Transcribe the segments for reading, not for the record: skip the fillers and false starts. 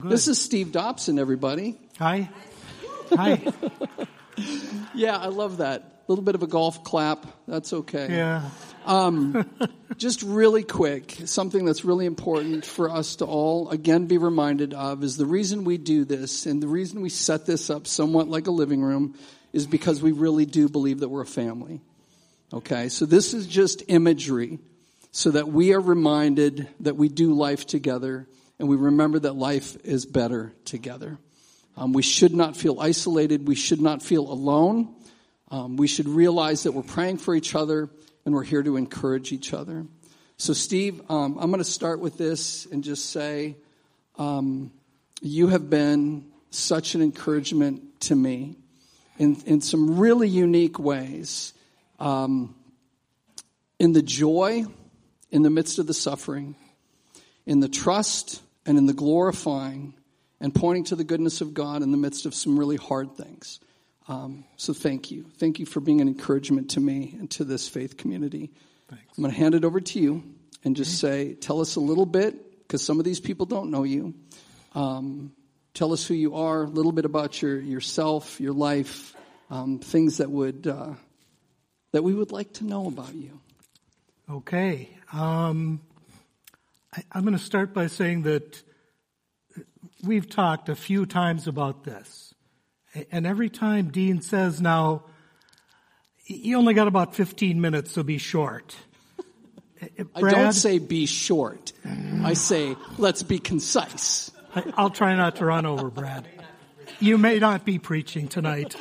Good. This is Steve Dobson, everybody. Hi. Hi. Yeah, I love that. A little bit of a golf clap. That's okay. Yeah. Just really quick, something that's really important for us to all, again, be reminded of is the reason we do this and the reason we set this up somewhat like a living room is because we really do believe that we're a family. Okay, so this is just imagery so that we are reminded that we do life together and we remember that life is better together. We should not feel isolated. We should not feel alone. We should realize that we're praying for each other and we're here to encourage each other. So, Steve, I'm going to start with this and just say you have been such an encouragement to me in some really unique ways. In the joy, in the midst of the suffering, in the trust, and in the glorifying, and pointing to the goodness of God in the midst of some really hard things. So thank you. Thank you for being an encouragement to me and to this faith community. Thanks. I'm going to hand it over to you and just say, tell us a little bit, because some of these people don't know you. Tell us who you are, a little bit about yourself, your life, things that we would like to know about you. Okay. I'm going to start by saying that we've talked a few times about this. And every time Dean says, now, you only got about 15 minutes, so be short. Brad, I don't say be short. I say, let's be concise. I'll try not to run over, Brad. You may not be preaching tonight.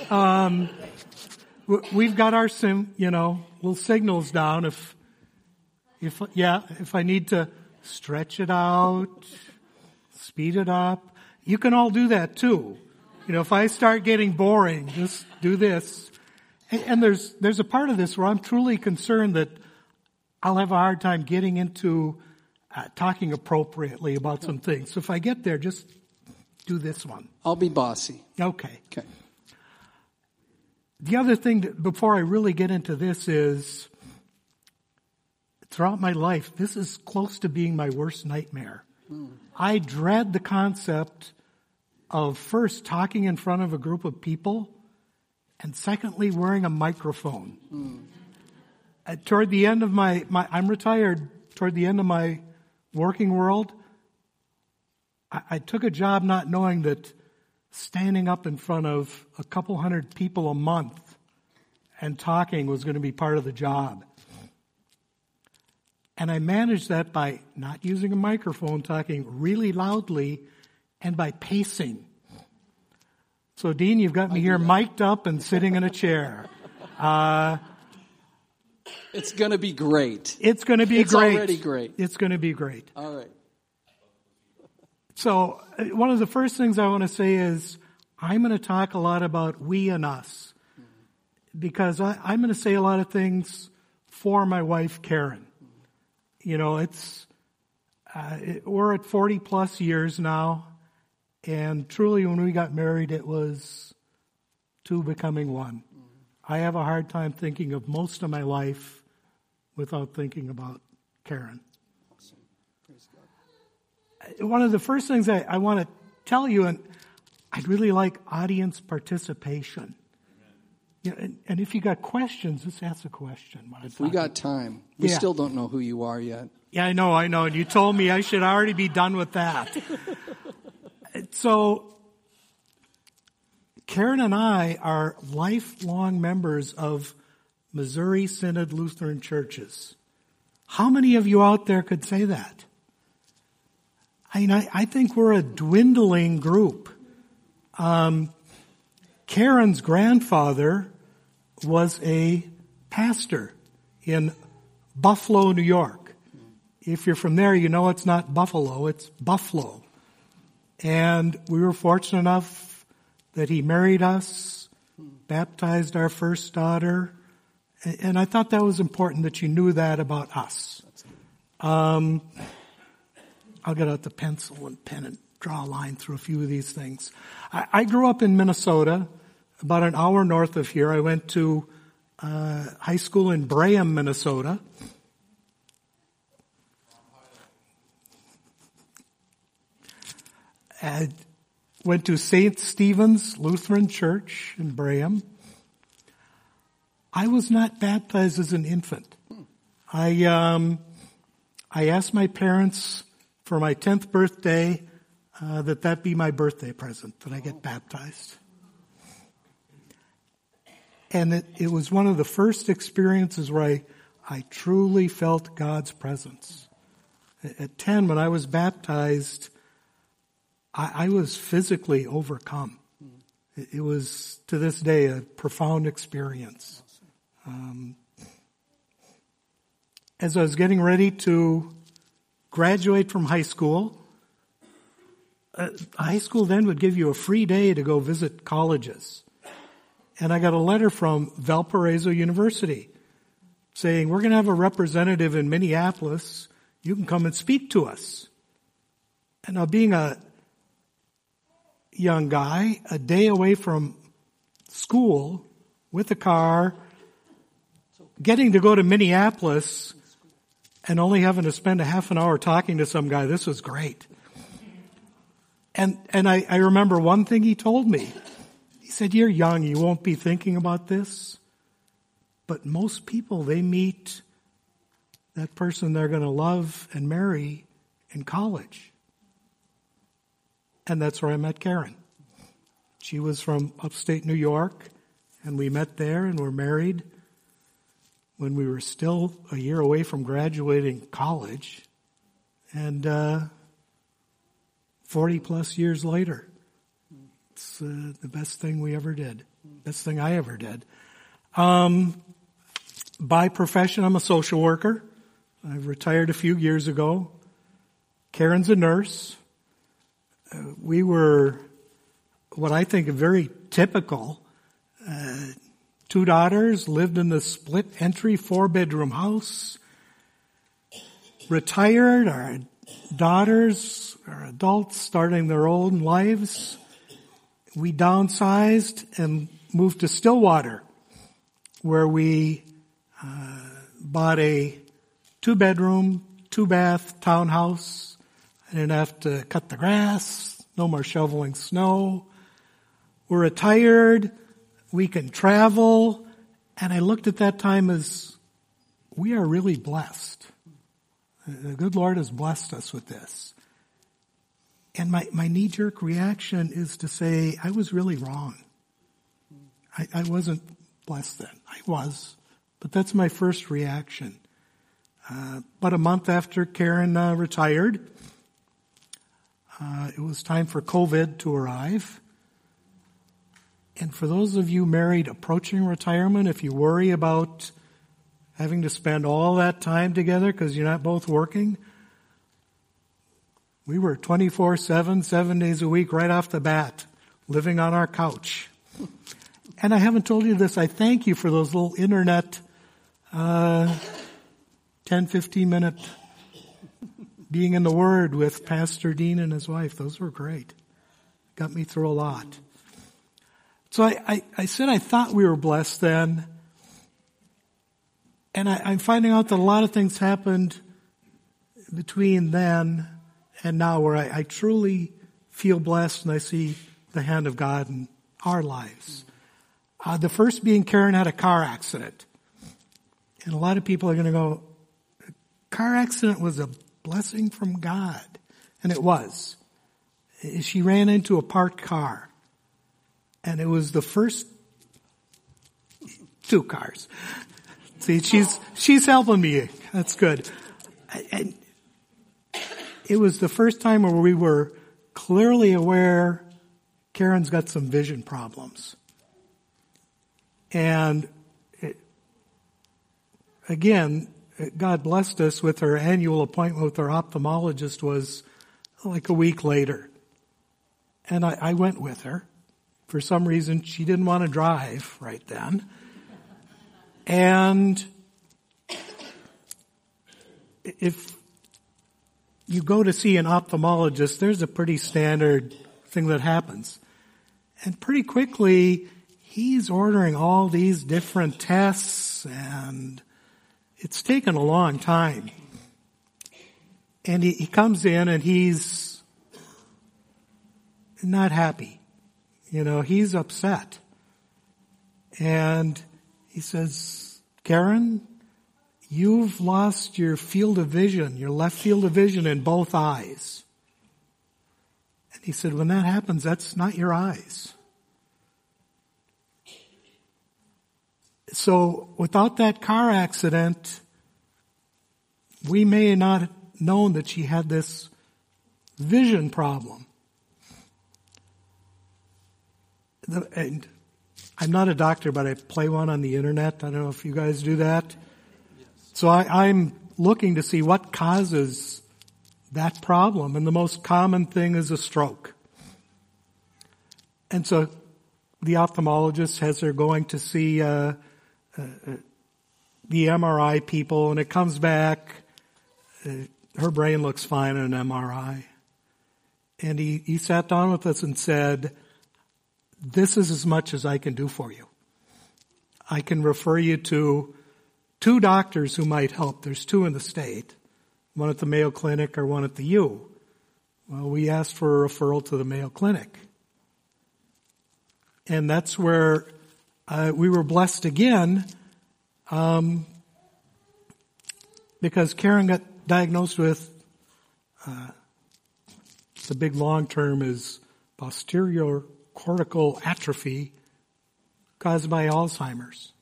We've got our little signals down if I need to stretch it out, speed it up. You can all do that too. If I start getting boring, just do this. And there's a part of this where I'm truly concerned that I'll have a hard time getting into talking appropriately about some things. So if I get there, just do this one. I'll be bossy. Okay. Okay. The other thing before I really get into this is, throughout my life, this is close to being my worst nightmare. I dread the concept of first talking in front of a group of people and secondly wearing a microphone. Toward the end of I'm retired, toward the end of my working world, I took a job not knowing that standing up in front of a couple hundred people a month and talking was going to be part of the job. And I managed that by not using a microphone, talking really loudly, and by pacing. So, Dean, you've got me here mic'd up and sitting in a chair. It's going to be great. It's going to be it's great. It's already great. It's going to be great. All right. So, one of the first things I want to say is I'm going to talk a lot about we and us. Because I'm going to say a lot of things for my wife, Karen. We're at 40 plus years now, and truly when we got married, it was two becoming one. I have a hard time thinking of most of my life without thinking about Karen. Awesome. Praise God. One of the first things I want to tell you, and I'd really like audience participation. And if you got questions, just ask a question. If we got time. We still don't know who you are yet. Yeah, I know. And you told me I should already be done with that. So, Karen and I are lifelong members of Missouri Synod Lutheran Churches. How many of you out there could say that? I think we're a dwindling group. Karen's grandfather was a pastor in Buffalo, New York. If you're from there, you know it's not Buffalo, it's Buffalo. And we were fortunate enough that he married us, baptized our first daughter, and I thought that was important that you knew that about us. I'll get out the pencil and pen and draw a line through a few of these things. I grew up in Minnesota, about an hour north of here. I went to high school in Braham, Minnesota. I went to St. Stephen's Lutheran Church in Braham. I was not baptized as an infant. I asked my parents for my 10th birthday that be my birthday present, that I get baptized. And it was one of the first experiences where I truly felt God's presence. At 10, when I was baptized, I was physically overcome. It was, to this day, a profound experience. As I was getting ready to graduate from high school, high school then would give you a free day to go visit colleges. And I got a letter from Valparaiso University saying, we're going to have a representative in Minneapolis. You can come and speak to us. And now, being a young guy, a day away from school, with a car, getting to go to Minneapolis and only having to spend a half an hour talking to some guy, this was great. And I remember one thing he told me. He said, you're young, you won't be thinking about this. But most people, they meet that person they're going to love and marry in college. And that's where I met Karen. She was from upstate New York, and we met there and were married when we were still a year away from graduating college. And 40 plus years later, it's the best thing we ever did. Best thing I ever did. By profession, I'm a social worker. I retired a few years ago. Karen's a nurse. We were what I think a very typical. 2 daughters, lived in the split entry 4-bedroom house. Retired, our daughters are adults starting their own lives. We downsized and moved to Stillwater, where we bought a 2-bedroom, 2-bath townhouse. I didn't have to cut the grass, no more shoveling snow. We're retired, we can travel, and I looked at that time as we are really blessed. The good Lord has blessed us with this. And my knee-jerk reaction is to say, I was really wrong. I wasn't blessed then. I was. But that's my first reaction. But a month after Karen retired, it was time for COVID to arrive. And for those of you married approaching retirement, if you worry about having to spend all that time together because you're not both working, we were 24/7, 7 days a week right off the bat, living on our couch. And I haven't told you this, I thank you for those little internet 10, 15 minute being in the Word with Pastor Dean and his wife. Those were great. Got me through a lot. So I said I thought we were blessed then. And I'm finding out that a lot of things happened between then and now where I truly feel blessed and I see the hand of God in our lives. The first being Karen had a car accident. And a lot of people are going to go, a car accident was a blessing from God. And it was. She ran into a parked car. And it was the first 2 cars. See, she's helping me. That's good. And it was the first time where we were clearly aware Karen's got some vision problems. And again, God blessed us with her annual appointment with her ophthalmologist was like a week later. And I went with her. For some reason, she didn't want to drive right then. And if you go to see an ophthalmologist, there's a pretty standard thing that happens. And pretty quickly, he's ordering all these different tests, and it's taken a long time. And he comes in and he's not happy. He's upset. And he says, Karen, you've lost your field of vision, your left field of vision in both eyes. And he said, when that happens, that's not your eyes. So without that car accident, we may not have known that she had this vision problem. And I'm not a doctor, but I play one on the internet. I don't know if you guys do that. Yes. So I'm looking to see what causes that problem. And the most common thing is a stroke. And so the ophthalmologist has her going to see the MRI people, and it comes back, her brain looks fine in an MRI. And he sat down with us and said, this is as much as I can do for you. I can refer you to 2 doctors who might help. There's 2 in the state, one at the Mayo Clinic or one at the U. Well, we asked for a referral to the Mayo Clinic. And that's where we were blessed again, because Karen got diagnosed with the big long term is posterior cortical atrophy caused by Alzheimer's.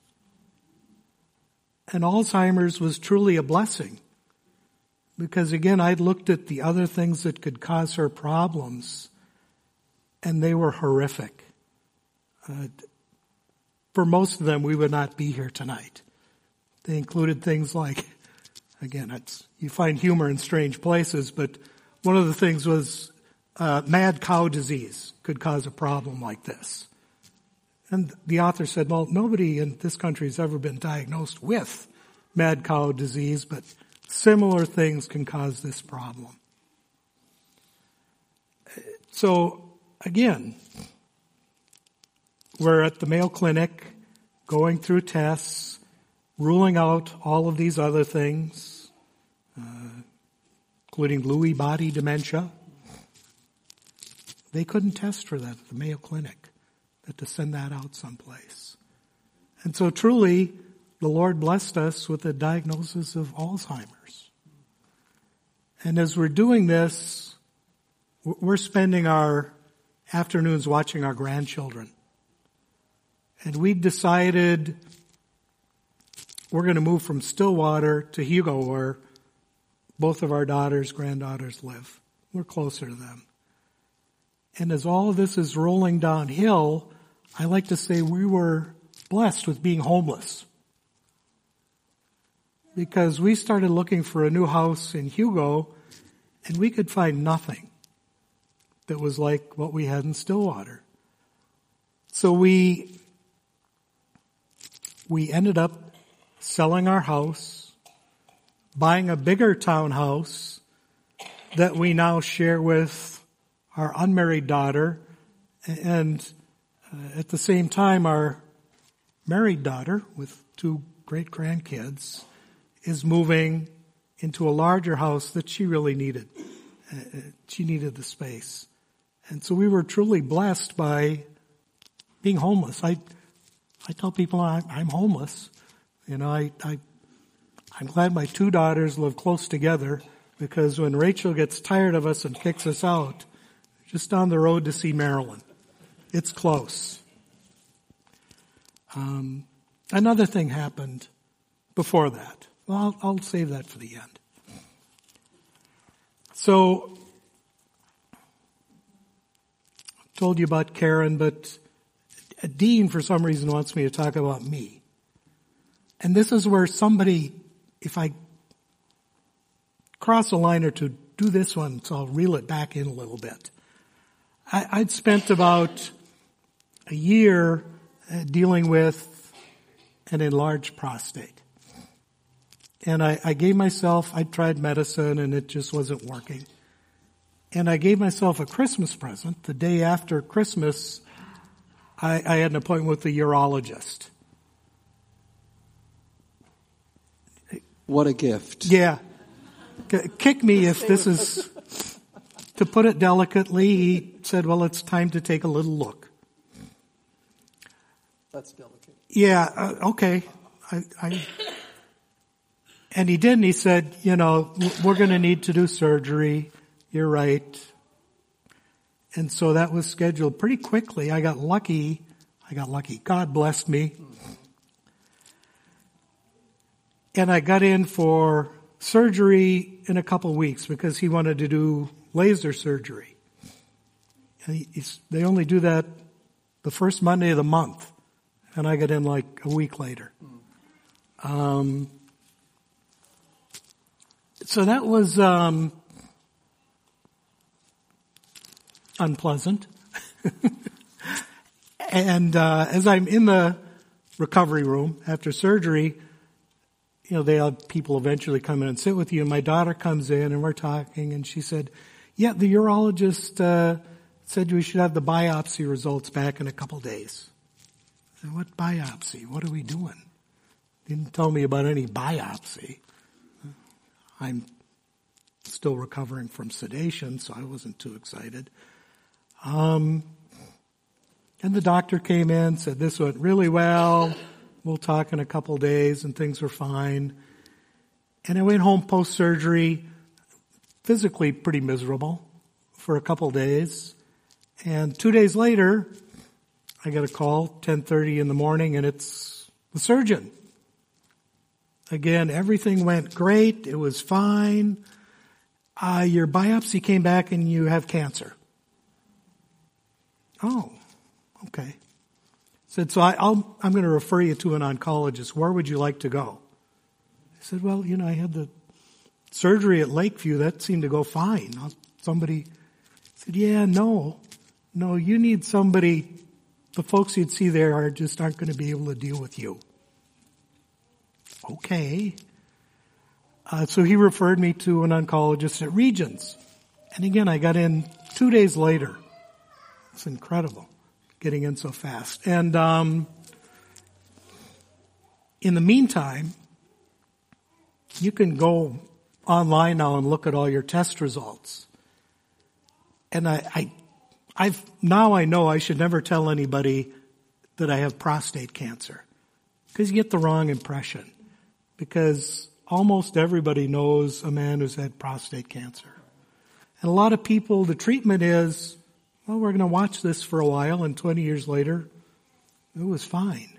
And Alzheimer's was truly a blessing, because again, I'd looked at the other things that could cause her problems, and they were horrific. For most of them, we would not be here tonight. They included things like, again, you find humor in strange places, but one of the things was mad cow disease could cause a problem like this. And the author said, well, nobody in this country has ever been diagnosed with mad cow disease, but similar things can cause this problem. So, again, we're at the Mayo Clinic going through tests, ruling out all of these other things, including Lewy body dementia. They couldn't test for that at the Mayo Clinic. They had to send that out someplace. And so truly, the Lord blessed us with a diagnosis of Alzheimer's. And as we're doing this, we're spending our afternoons watching our grandchildren. And we decided we're going to move from Stillwater to Hugo, where both of our granddaughters live. We're closer to them. And as all of this is rolling downhill, I like to say we were blessed with being homeless. Because we started looking for a new house in Hugo, and we could find nothing that was like what we had in Stillwater. So we ended up selling our house, buying a bigger townhouse that we now share with our unmarried daughter, and at the same time our married daughter with 2 great grandkids is moving into a larger house that she really needed. She needed the space. And so we were truly blessed by being homeless. I tell people I'm homeless. I'm glad my 2 daughters live close together, because when Rachel gets tired of us and kicks us out, just down the road to see Maryland. It's close. Another thing happened before that. Well, I'll save that for the end. So, I told you about Karen, but Dean, for some reason, wants me to talk about me. And this is where somebody, if I cross a line or two, do this one, so I'll reel it back in a little bit. I'd spent about a year dealing with an enlarged prostate. And I gave myself, I tried medicine and it just wasn't working. And I gave myself a Christmas present. The day after Christmas, I had an appointment with the urologist. What a gift. Yeah. Kick me if this is, to put it delicately, he said, well, it's time to take a little look. That's delicate. Yeah, okay. And he did, and he said, we're going to need to do surgery. You're right. And so that was scheduled pretty quickly. I got lucky. God blessed me. And I got in for surgery in a couple weeks because he wanted to do laser surgery. And they only do that the first Monday of the month. And I got in like a week later. So that was unpleasant. And as I'm in the recovery room after surgery, they have people eventually come in and sit with you. And my daughter comes in and we're talking, and she said, yeah, the urologist said we should have the biopsy results back in a couple days. I said, what biopsy? What are we doing? Didn't tell me about any biopsy. I'm still recovering from sedation, so I wasn't too excited. And the doctor came in, said this went really well. We'll talk in a couple days, and things were fine. And I went home post-surgery, physically pretty miserable for a couple days. And 2 days later, I got a call, 10:30 in the morning, and it's the surgeon. Again, everything went great. It was fine. Your biopsy came back and you have cancer. Oh, okay. Said, so I'm going to refer you to an oncologist. Where would you like to go? I said, well, I had the surgery at Lakeview. That seemed to go fine. Somebody said, yeah, no, you need somebody. The folks you'd see there aren't going to be able to deal with you. Okay. So he referred me to an oncologist at Regions. And again, I got in 2 days later. It's incredible getting in so fast. And in the meantime, you can go online now and look at all your test results. And I know I should never tell anybody that I have prostate cancer, because you get the wrong impression. Because almost everybody knows a man who's had prostate cancer. And a lot of people, the treatment is, well, we're going to watch this for a while, and 20 years later, it was fine.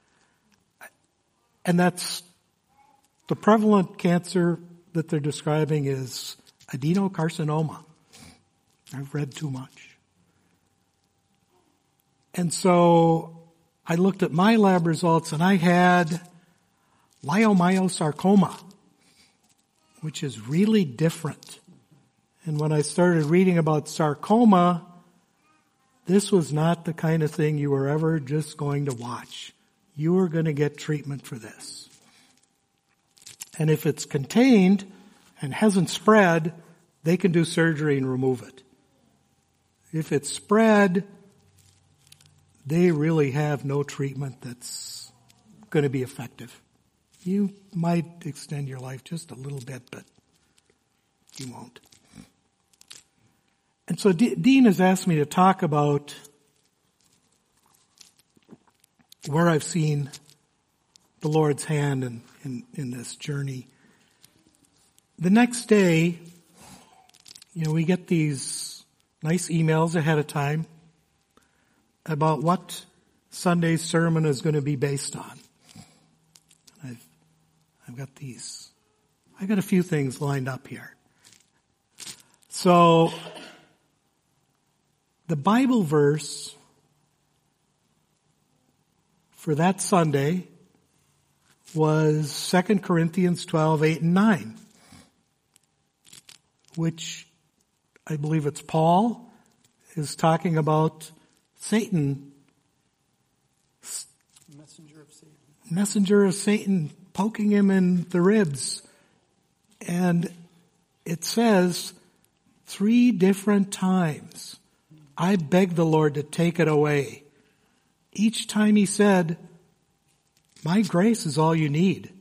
And that's the prevalent cancer that they're describing is adenocarcinoma. I've read too much. And so I looked at my lab results, and I had leiomyosarcoma, which is really different. And when I started reading about sarcoma, this was not the kind of thing you were ever just going to watch. You were going to get treatment for this. And if it's contained and hasn't spread, they can do surgery and remove it. If it's spread, they really have no treatment that's going to be effective. You might extend your life just a little bit, but you won't. And so Dean has asked me to talk about where I've seen the Lord's hand in this journey. The next day, we get these nice emails ahead of time about what Sunday's sermon is going to be based on. I've got a few things lined up here. So, the Bible verse for that Sunday was 2 Corinthians 12, 8 and 9, which I believe it's Paul is talking about Satan, messenger of Satan, poking him in the ribs. And it says 3 different times, I begged the Lord to take it away. Each time he said, my grace is all you need.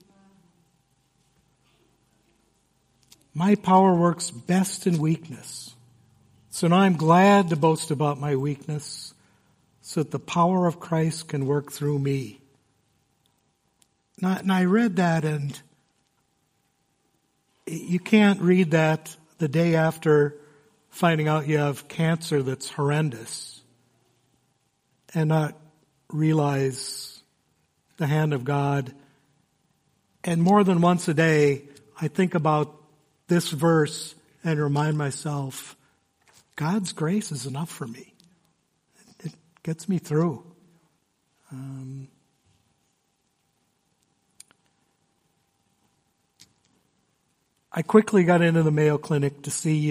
My power works best in weakness. So now I'm glad to boast about my weakness so that the power of Christ can work through me. And I read that, and you can't read that the day after finding out you have cancer that's horrendous and not realize the hand of God. And more than once a day, I think about this verse and remind myself, God's grace is enough for me. It gets me through. I quickly got into the Mayo Clinic to see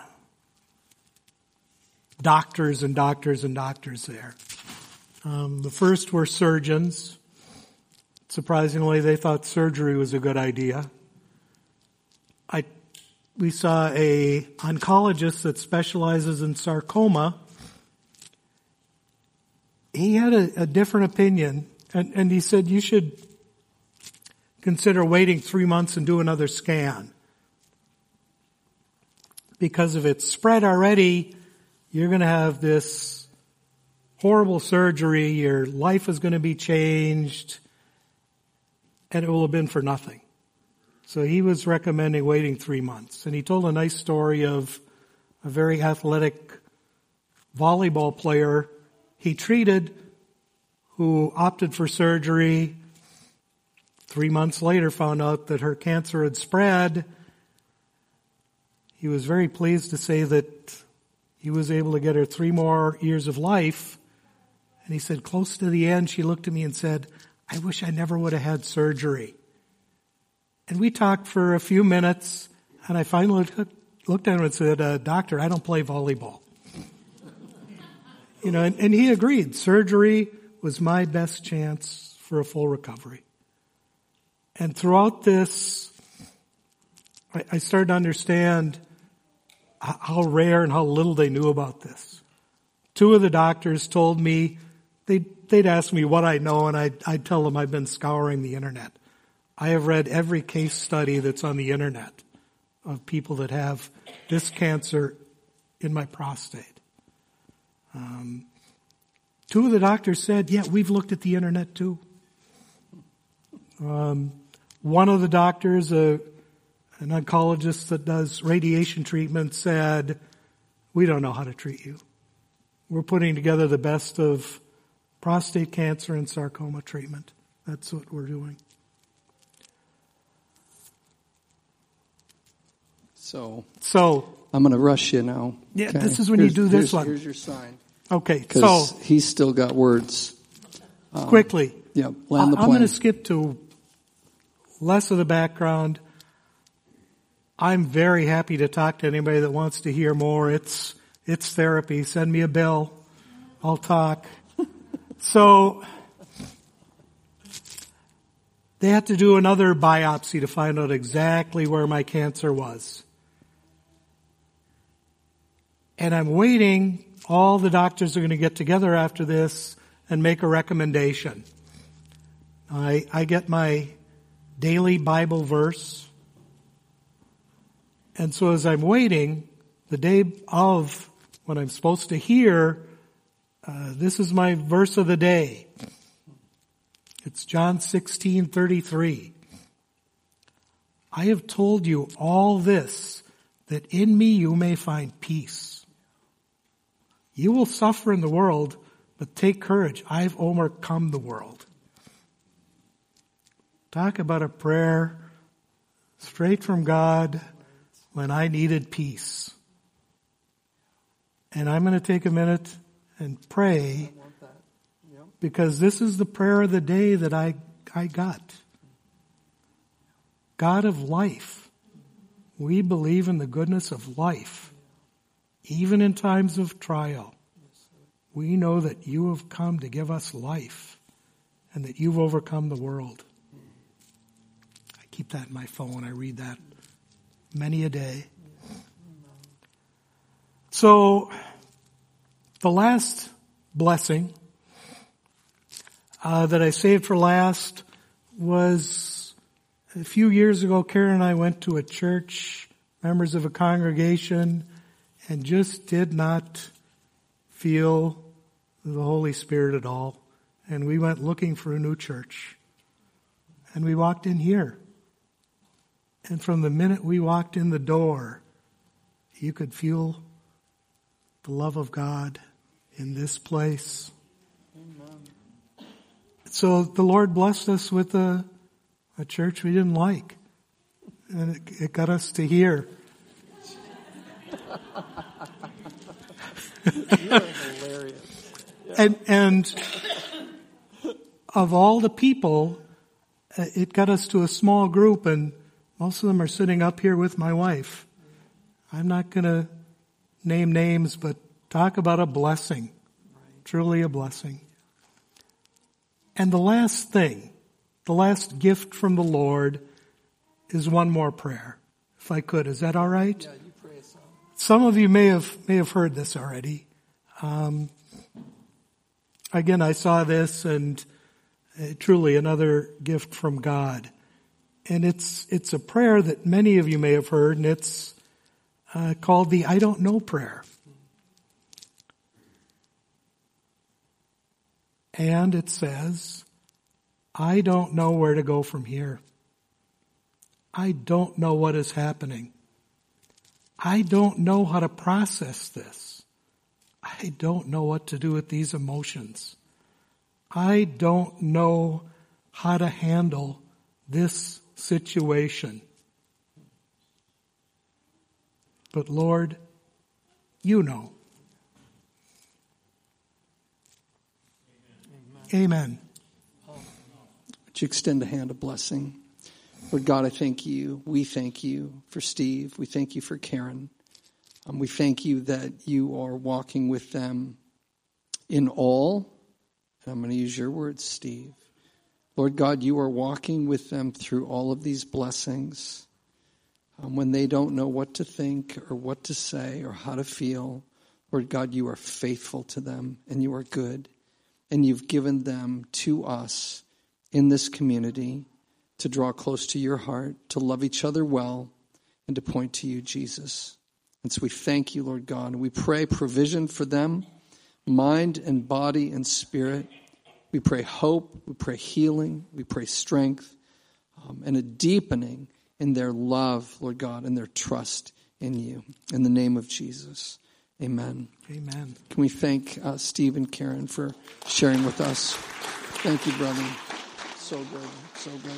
doctors and doctors and doctors there. The first were surgeons. Surprisingly, they thought surgery was a good idea. We saw a oncologist that specializes in sarcoma. He had a different opinion, and he said you should consider waiting 3 months and do another scan. Because if it's spread already, you're going to have this horrible surgery, your life is going to be changed, and it will have been for nothing. So he was recommending waiting 3 months. And he told a nice story of a very athletic volleyball player he treated who opted for surgery. 3 months later found out that her cancer had spread. He was very pleased to say that he was able to get her 3 more years of life. And he said, close to the end, she looked at me and said, I wish I never would have had surgery. And we talked for a few minutes, and I finally looked at him and said, Doctor, I don't play volleyball. And he agreed. Surgery was my best chance for a full recovery. And throughout this, I started to understand how rare and how little they knew about this. 2 of the doctors told me, they'd ask me what I know, and I'd tell them I've been scouring the internet. I have read every case study that's on the internet of people that have this cancer in my prostate. 2 of the doctors said, yeah, we've looked at the internet too. One of the doctors, an oncologist that does radiation treatment, said, we don't know how to treat you. We're putting together the best of prostate cancer and sarcoma treatment. That's what we're doing. So I'm going to rush you now. Yeah, okay. This is when you do this one. Here's your sign. Okay, because he's still got words. Quickly. Yeah, land the plane. I'm going to skip to less of the background. I'm very happy to talk to anybody that wants to hear more. It's therapy. Send me a bill. I'll talk. So they had to do another biopsy to find out exactly where my cancer was. And I'm waiting. All the doctors are going to get together after this and make a recommendation. I get my daily Bible verse. And so as I'm waiting, the day of when I'm supposed to hear, this is my verse of the day. It's John 16:33. I have told you all this, that in me you may find peace. You will suffer in the world, but take courage. I've overcome the world. Talk about a prayer straight from God when I needed peace. And I'm going to take a minute and pray, because this is the prayer of the day that I got. God of life, we believe in the goodness of life. Even in times of trial, we know that you have come to give us life and that you've overcome the world. I keep that in my phone. I read that many a day. So, the last blessing that I saved for last was a few years ago. Karen and I went to a church, members of a congregation, and just did not feel the Holy Spirit at all. And we went looking for a new church. And we walked in here. And from the minute we walked in the door, you could feel the love of God in this place. Amen. So the Lord blessed us with a church we didn't like. And it got us to here. You're hilarious. Yeah. And of all the people, it got us to a small group, and most of them are sitting up here with my wife. I'm not going to name names, but talk about a blessing. Right. Truly a blessing. And the last thing, the last gift from the Lord is one more prayer. If I could, is that all right? Yeah, you pray so. Some of you may have heard this already. Again, I saw this, and truly another gift from God. And it's a prayer that many of you may have heard, and it's called the I don't know prayer. And it says, I don't know where to go from here. I don't know what is happening. I don't know how to process this. I don't know what to do with these emotions. I don't know how to handle this situation. But Lord, you know. Amen. Would you extend a hand of blessing? Lord God, I thank you. We thank you for Steve. We thank you for Karen. We thank you that you are walking with them in all. And I'm going to use your words, Steve. Lord God, you are walking with them through all of these blessings. When they don't know what to think or what to say or how to feel, Lord God, you are faithful to them and you are good. And you've given them to us in this community to draw close to your heart, to love each other well, and to point to you, Jesus. And so we thank you, Lord God, and we pray provision for them, mind and body and spirit. We pray hope, we pray healing, we pray strength, and a deepening in their love, Lord God, and their trust in you. In the name of Jesus, amen. Amen. Can we thank Steve and Karen for sharing with us? Thank you, brother. So good, so good.